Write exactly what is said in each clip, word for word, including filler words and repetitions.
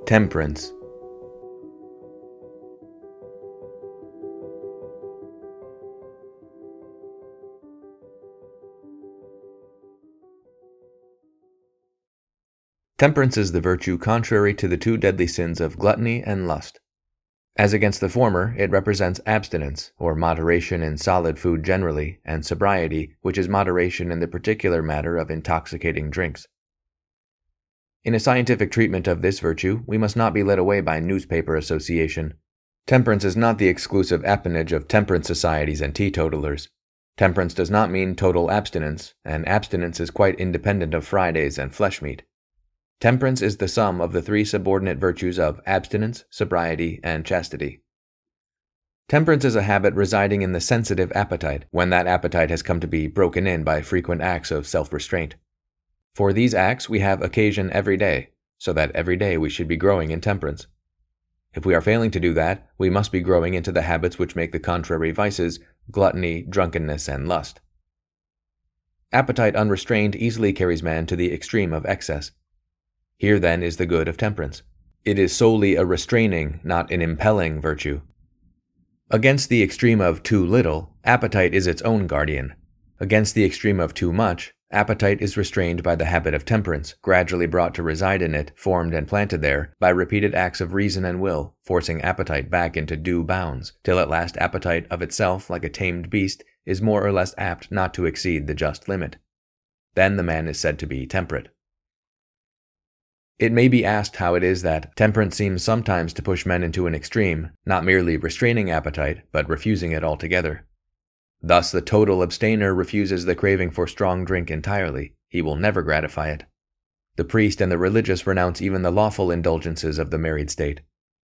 Temperance. Temperance is the virtue contrary to the two deadly sins of gluttony and lust. As against the former, it represents abstinence, or moderation in solid food generally, and sobriety, which is moderation in the particular matter of intoxicating drinks. In a scientific treatment of this virtue, we must not be led away by newspaper association. Temperance is not the exclusive appanage of temperance societies and teetotalers. Temperance does not mean total abstinence, and abstinence is quite independent of Fridays and flesh meat. Temperance is the sum of the three subordinate virtues of abstinence, sobriety, and chastity. Temperance is a habit residing in the sensitive appetite, when that appetite has come to be broken in by frequent acts of self-restraint. For these acts we have occasion every day, so that every day we should be growing in temperance. If we are failing to do that, we must be growing into the habits which make the contrary vices, gluttony, drunkenness, and lust. Appetite unrestrained easily carries man to the extreme of excess. Here then is the good of temperance. It is solely a restraining, not an impelling virtue. Against the extreme of too little, appetite is its own guardian. Against the extreme of too much, appetite is restrained by the habit of temperance, gradually brought to reside in it, formed and planted there, by repeated acts of reason and will, forcing appetite back into due bounds, till at last appetite of itself, like a tamed beast, is more or less apt not to exceed the just limit. Then the man is said to be temperate. It may be asked how it is that temperance seems sometimes to push men into an extreme, not merely restraining appetite, but refusing it altogether. Thus the total abstainer refuses the craving for strong drink entirely. He will never gratify it. The priest and the religious renounce even the lawful indulgences of the married state.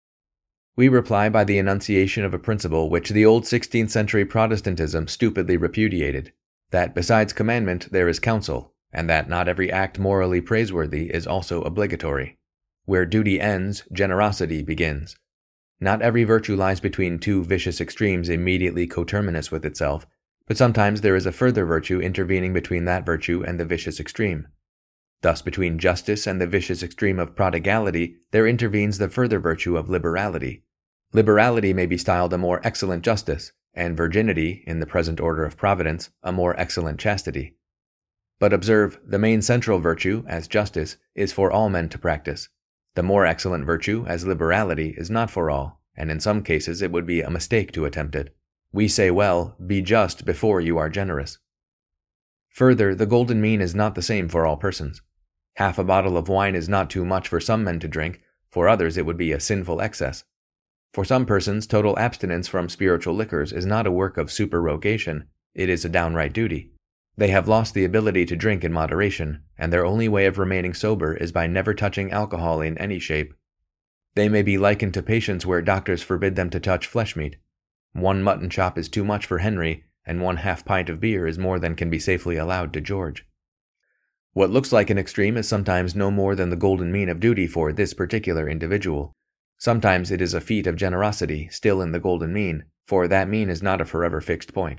We reply by the enunciation of a principle which the old sixteenth century Protestantism stupidly repudiated, that besides commandment there is counsel, and that not every act morally praiseworthy is also obligatory. Where duty ends, generosity begins. Not every virtue lies between two vicious extremes immediately coterminous with itself, but sometimes there is a further virtue intervening between that virtue and the vicious extreme. Thus between justice and the vicious extreme of prodigality there intervenes the further virtue of liberality. Liberality may be styled a more excellent justice, and virginity, in the present order of providence, a more excellent chastity. But observe, the main central virtue, as justice, is for all men to practice. The more excellent virtue, as liberality, is not for all, and in some cases it would be a mistake to attempt it. We say well, be just before you are generous. Further, the golden mean is not the same for all persons. Half a bottle of wine is not too much for some men to drink, for others it would be a sinful excess. For some persons, total abstinence from spiritual liquors is not a work of supererogation, it is a downright duty. They have lost the ability to drink in moderation, and their only way of remaining sober is by never touching alcohol in any shape. They may be likened to patients where doctors forbid them to touch flesh meat. One mutton chop is too much for Henry, and one half pint of beer is more than can be safely allowed to George. What looks like an extreme is sometimes no more than the golden mean of duty for this particular individual. Sometimes it is a feat of generosity, still in the golden mean, for that mean is not a forever fixed point.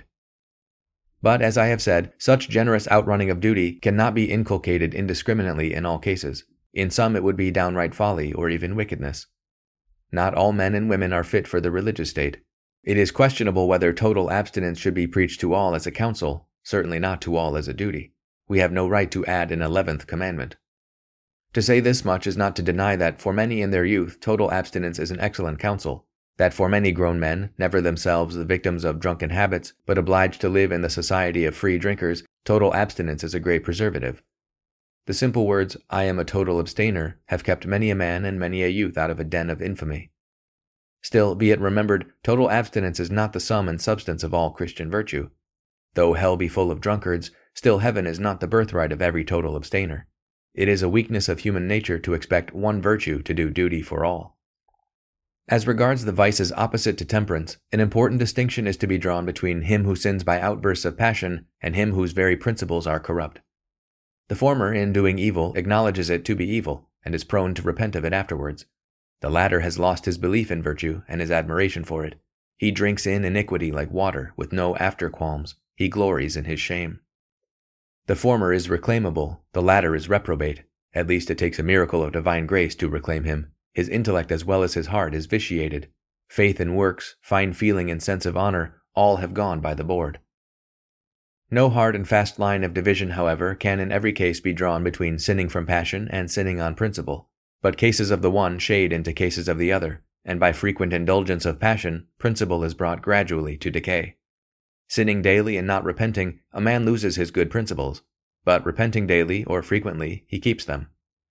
But, as I have said, such generous outrunning of duty cannot be inculcated indiscriminately in all cases. In some it would be downright folly or even wickedness. Not all men and women are fit for the religious state. It is questionable whether total abstinence should be preached to all as a counsel, certainly not to all as a duty. We have no right to add an eleventh commandment. To say this much is not to deny that for many in their youth total abstinence is an excellent counsel, that for many grown men, never themselves the victims of drunken habits, but obliged to live in the society of free drinkers, total abstinence is a great preservative. The simple words, "I am a total abstainer," have kept many a man and many a youth out of a den of infamy. Still, be it remembered, total abstinence is not the sum and substance of all Christian virtue. Though hell be full of drunkards, still heaven is not the birthright of every total abstainer. It is a weakness of human nature to expect one virtue to do duty for all. As regards the vices opposite to temperance, an important distinction is to be drawn between him who sins by outbursts of passion and him whose very principles are corrupt. The former, in doing evil, acknowledges it to be evil, and is prone to repent of it afterwards. The latter has lost his belief in virtue and his admiration for it. He drinks in iniquity like water, with no after-qualms. He glories in his shame. The former is reclaimable, the latter is reprobate. At least it takes a miracle of divine grace to reclaim him. His intellect as well as his heart is vitiated. Faith and works, fine feeling and sense of honor, all have gone by the board. No hard and fast line of division, however, can in every case be drawn between sinning from passion and sinning on principle, but cases of the one shade into cases of the other, and by frequent indulgence of passion, principle is brought gradually to decay. Sinning daily and not repenting, a man loses his good principles, but repenting daily or frequently, he keeps them.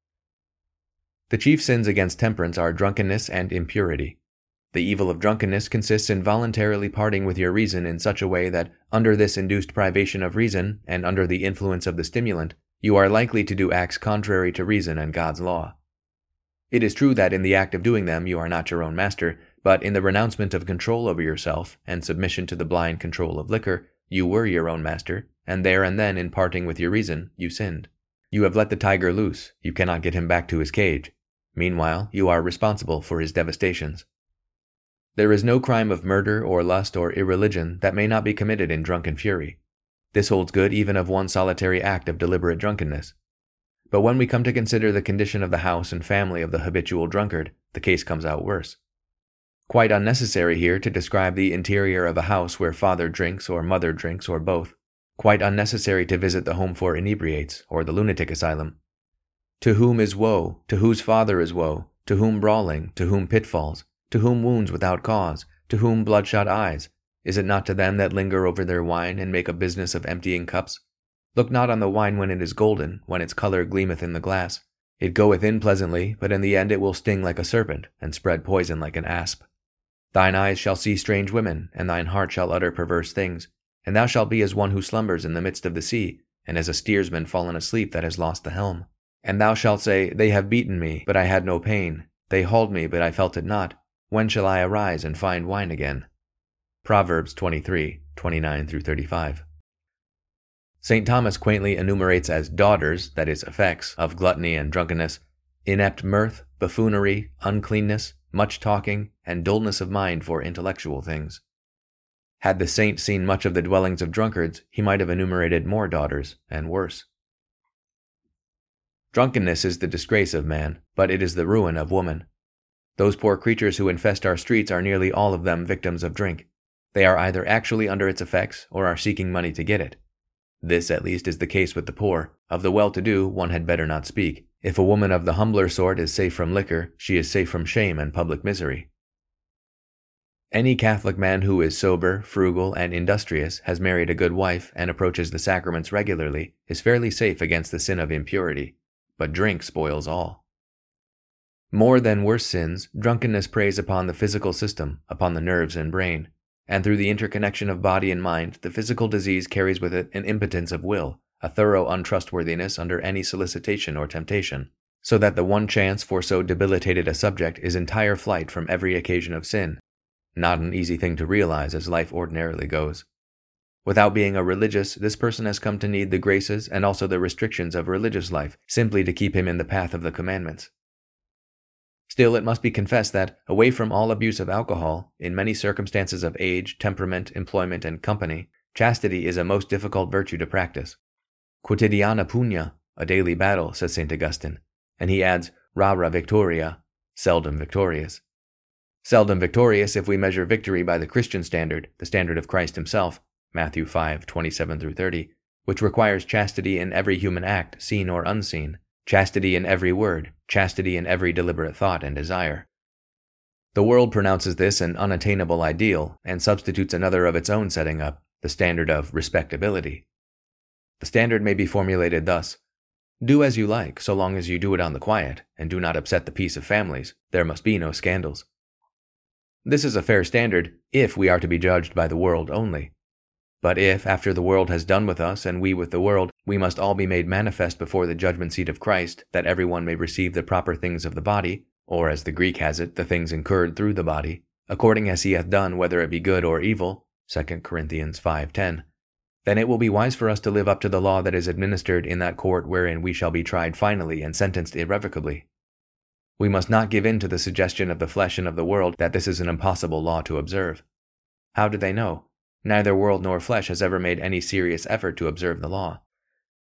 The chief sins against temperance are drunkenness and impurity. The evil of drunkenness consists in voluntarily parting with your reason in such a way that, under this induced privation of reason, and under the influence of the stimulant, you are likely to do acts contrary to reason and God's law. It is true that in the act of doing them you are not your own master, but in the renouncement of control over yourself, and submission to the blind control of liquor, you were your own master, and there and then in parting with your reason, you sinned. You have let the tiger loose, you cannot get him back to his cage. Meanwhile, you are responsible for his devastations. There is no crime of murder or lust or irreligion that may not be committed in drunken fury. This holds good even of one solitary act of deliberate drunkenness. But when we come to consider the condition of the house and family of the habitual drunkard, the case comes out worse. Quite unnecessary here to describe the interior of a house where father drinks or mother drinks or both. Quite unnecessary to visit the home for inebriates or the lunatic asylum. To whom is woe, to whose father is woe, to whom brawling, to whom pitfalls, to whom wounds without cause, to whom bloodshot eyes? Is it not to them that linger over their wine and make a business of emptying cups? Look not on the wine when it is golden, when its color gleameth in the glass. It goeth in pleasantly, but in the end it will sting like a serpent, and spread poison like an asp. Thine eyes shall see strange women, and thine heart shall utter perverse things. And thou shalt be as one who slumbers in the midst of the sea, and as a steersman fallen asleep that has lost the helm. And thou shalt say, They have beaten me, but I had no pain. They hauled me, but I felt it not. When shall I arise and find wine again? Proverbs twenty-three, twenty-nine through thirty-five. Saint Thomas quaintly enumerates as daughters, that is, effects, of gluttony and drunkenness, inept mirth, buffoonery, uncleanness, much talking, and dullness of mind for intellectual things. Had the saint seen much of the dwellings of drunkards, he might have enumerated more daughters, and worse. Drunkenness is the disgrace of man, but it is the ruin of woman. Those poor creatures who infest our streets are nearly all of them victims of drink. They are either actually under its effects, or are seeking money to get it. This, at least, is the case with the poor. Of the well-to-do, one had better not speak. If a woman of the humbler sort is safe from liquor, she is safe from shame and public misery. Any Catholic man who is sober, frugal, and industrious, has married a good wife, and approaches the sacraments regularly, is fairly safe against the sin of impurity. But drink spoils all. More than worse sins, drunkenness preys upon the physical system, upon the nerves and brain, and through the interconnection of body and mind, the physical disease carries with it an impotence of will, a thorough untrustworthiness under any solicitation or temptation, so that the one chance for so debilitated a subject is entire flight from every occasion of sin, not an easy thing to realize as life ordinarily goes. Without being a religious, this person has come to need the graces and also the restrictions of religious life, simply to keep him in the path of the commandments. Still, it must be confessed that, away from all abuse of alcohol, in many circumstances of age, temperament, employment, and company, chastity is a most difficult virtue to practice. Quotidiana punya, a daily battle, says Saint Augustine, and he adds, rara victoria, seldom victorious. Seldom victorious if we measure victory by the Christian standard, the standard of Christ himself, Matthew five, twenty-seven through thirty, which requires chastity in every human act, seen or unseen, chastity in every word, chastity in every deliberate thought and desire. The world pronounces this an unattainable ideal, and substitutes another of its own setting up, the standard of respectability. The standard may be formulated thus: do as you like, so long as you do it on the quiet, and do not upset the peace of families. There must be no scandals. This is a fair standard, if we are to be judged by the world only. But if, after the world has done with us, and we with the world, we must all be made manifest before the judgment seat of Christ, that every one may receive the proper things of the body, or as the Greek has it, the things incurred through the body, according as he hath done, whether it be good or evil, Second Corinthians five ten, then it will be wise for us to live up to the law that is administered in that court wherein we shall be tried finally and sentenced irrevocably. We must not give in to the suggestion of the flesh and of the world that this is an impossible law to observe. How do they know? Neither world nor flesh has ever made any serious effort to observe the law.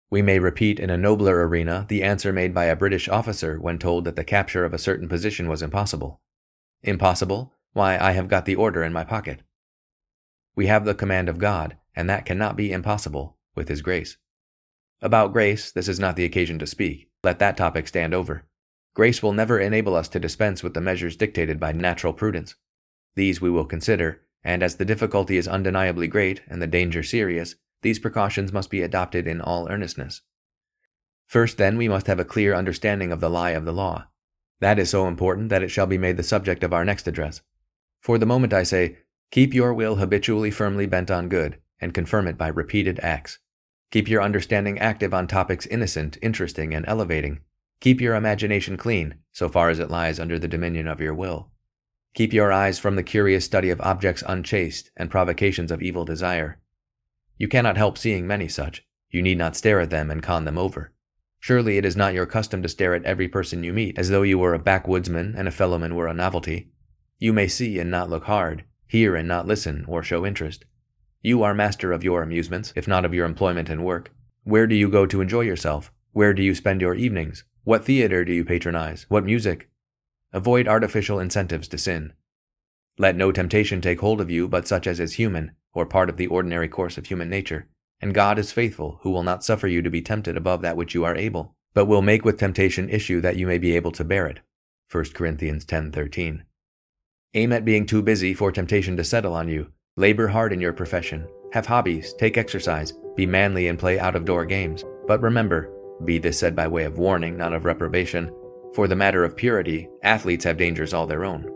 We may repeat in a nobler arena the answer made by a British officer when told that the capture of a certain position was impossible. Impossible? Why, I have got the order in my pocket. We have the command of God, and that cannot be impossible, with His grace. About grace, this is not the occasion to speak. Let that topic stand over. Grace will never enable us to dispense with the measures dictated by natural prudence. These we will consider, and as the difficulty is undeniably great and the danger serious, these precautions must be adopted in all earnestness. First, then, we must have a clear understanding of the lie of the law. That is so important that it shall be made the subject of our next address. For the moment I say, keep your will habitually firmly bent on good, and confirm it by repeated acts. Keep your understanding active on topics innocent, interesting, and elevating. Keep your imagination clean, so far as it lies under the dominion of your will. Keep your eyes from the curious study of objects unchaste and provocations of evil desire. You cannot help seeing many such. You need not stare at them and con them over. Surely it is not your custom to stare at every person you meet as though you were a backwoodsman and a fellowman were a novelty. You may see and not look hard, hear and not listen or show interest. You are master of your amusements, if not of your employment and work. Where do you go to enjoy yourself? Where do you spend your evenings? What theater do you patronize? What music? Avoid artificial incentives to sin. Let no temptation take hold of you but such as is human, or part of the ordinary course of human nature. And God is faithful, who will not suffer you to be tempted above that which you are able, but will make with temptation issue that you may be able to bear it. First Corinthians ten thirteen. Aim at being too busy for temptation to settle on you. Labor hard in your profession. Have hobbies, take exercise, be manly and play out-of-door games. But remember, be this said by way of warning, not of reprobation, for the matter of purity, athletes have dangers all their own.